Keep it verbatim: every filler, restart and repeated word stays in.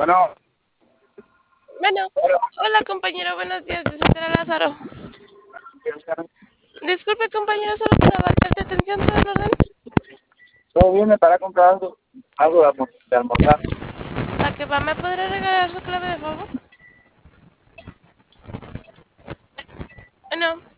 Bueno, Bueno, hola compañero, buenos días, de Santana Lázaro. Disculpe compañero, solo para abarcar de atención, ¿todo en orden? todo bien, me para comprar algo, algo de, almor- de almorzar. ¿A que va? ¿Me podrá regalar su clave de favor? Bueno.